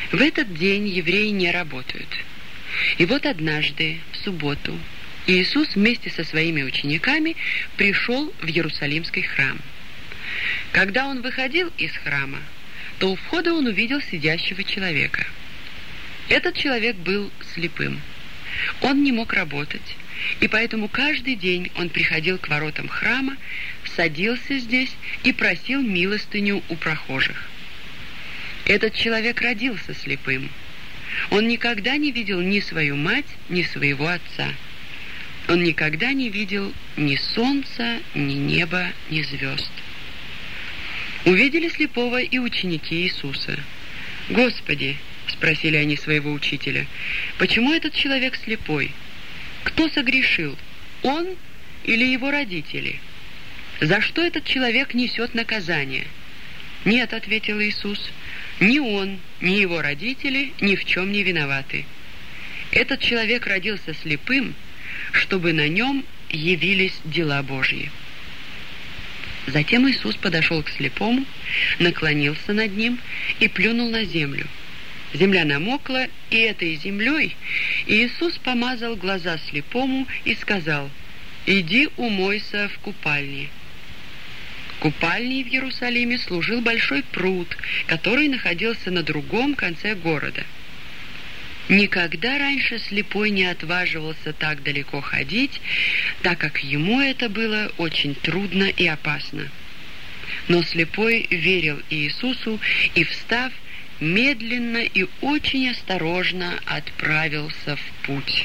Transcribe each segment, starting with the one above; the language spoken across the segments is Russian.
В этот день евреи не работают. И вот однажды, в субботу, Иисус вместе со своими учениками пришел в Иерусалимский храм. Когда он выходил из храма, то у входа он увидел сидящего человека. Этот человек был слепым. Он не мог работать, и поэтому каждый день он приходил к воротам храма, садился здесь и просил милостыню у прохожих. Этот человек родился слепым. Он никогда не видел ни свою мать, ни своего отца. Он никогда не видел ни солнца, ни неба, ни звезд. Увидели слепого и ученики Иисуса. «Господи!» — спросили они своего учителя. «Почему этот человек слепой? Кто согрешил, он или его родители? За что этот человек несет наказание?» «Нет», — ответил Иисус, — «ни он, ни его родители ни в чем не виноваты. Этот человек родился слепым, чтобы на нем явились дела Божьи». Затем Иисус подошел к слепому, наклонился над ним и плюнул на землю. Земля намокла, и этой землей Иисус помазал глаза слепому и сказал: «Иди умойся в купальне». Купальней в Иерусалиме служил большой пруд, который находился на другом конце города. Никогда раньше слепой не отваживался так далеко ходить, так как ему это было очень трудно и опасно. Но слепой верил Иисусу и, встав, медленно и очень осторожно отправился в путь.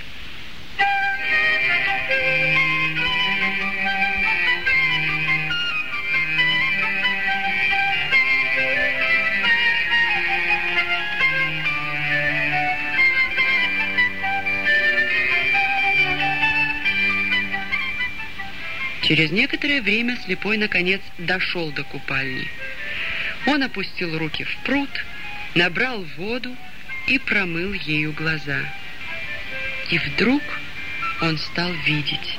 Через некоторое время слепой, наконец, дошел до купальни. Он опустил руки в пруд, набрал воду и промыл ею глаза. И вдруг он стал видеть.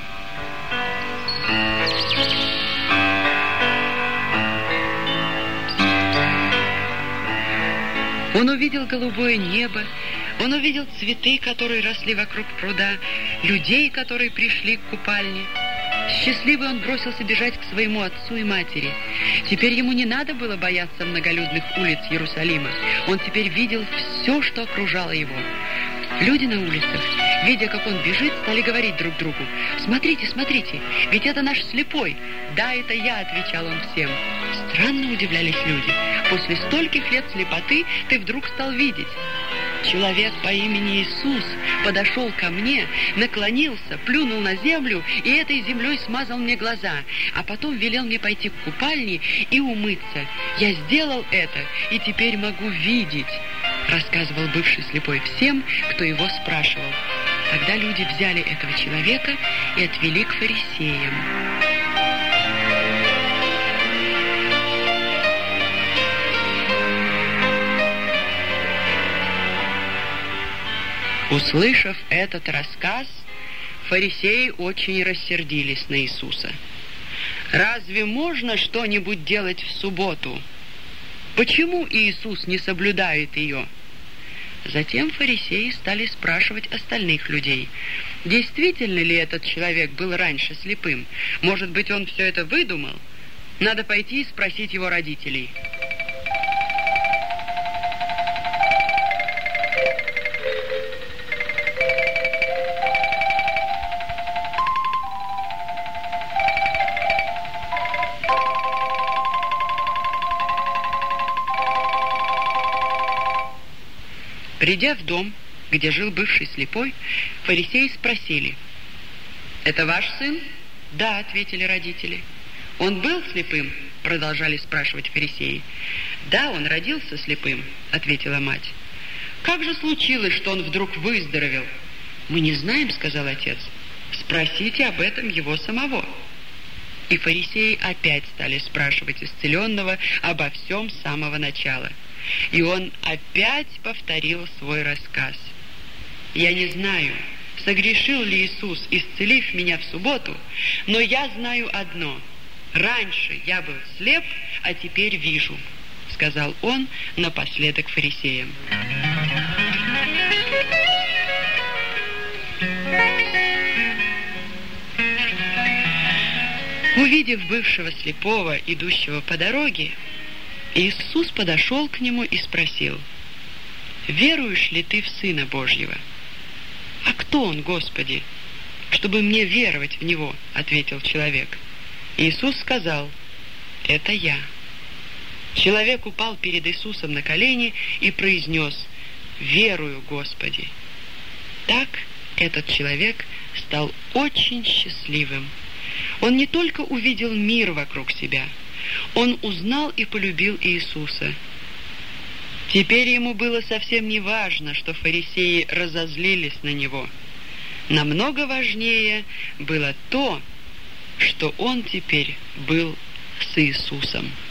Он увидел голубое небо, он увидел цветы, которые росли вокруг пруда, людей, которые пришли к купальне. Счастливый он бросился бежать к своему отцу и матери. Теперь ему не надо было бояться многолюдных улиц Иерусалима. Он теперь видел все, что окружало его. Люди на улицах, видя, как он бежит, стали говорить друг другу: «Смотрите, смотрите, ведь это наш слепой». «Да, это я», — отвечал он всем. Странно удивлялись люди. «После стольких лет слепоты ты вдруг стал видеть». Человек по имени Иисус подошел ко мне, наклонился, плюнул на землю и этой землей смазал мне глаза, а потом велел мне пойти к купальне и умыться. Я сделал это и теперь могу видеть, рассказывал бывший слепой всем, кто его спрашивал. Тогда люди взяли этого человека и отвели к фарисеям. Услышав этот рассказ, фарисеи очень рассердились на Иисуса. «Разве можно что-нибудь делать в субботу? Почему Иисус не соблюдает ее?» Затем фарисеи стали спрашивать остальных людей: действительно ли этот человек был раньше слепым? Может быть, он все это выдумал? Надо пойти и спросить его родителей. Придя в дом, где жил бывший слепой, фарисеи спросили: «Это ваш сын?» «Да», — ответили родители. «Он был слепым?» — продолжали спрашивать фарисеи. «Да, он родился слепым», — ответила мать. «Как же случилось, что он вдруг выздоровел?» «Мы не знаем», — сказал отец. «Спросите об этом его самого». И фарисеи опять стали спрашивать исцеленного обо всем с самого начала. И он опять повторил свой рассказ. «Я не знаю, согрешил ли Иисус, исцелив меня в субботу, но я знаю одно: раньше я был слеп, а теперь вижу», — сказал он напоследок фарисеям. Увидев бывшего слепого, идущего по дороге, Иисус подошел к нему и спросил: «Веруешь ли ты в Сына Божьего?» «А кто Он, Господи, чтобы мне веровать в Него?» — ответил человек. Иисус сказал: «Это я». Человек упал перед Иисусом на колени и произнес: «Верую, Господи». Так этот человек стал очень счастливым. Он не только увидел мир вокруг себя, он узнал и полюбил Иисуса. Теперь ему было совсем не важно, что фарисеи разозлились на него. Намного важнее было то, что он теперь был с Иисусом.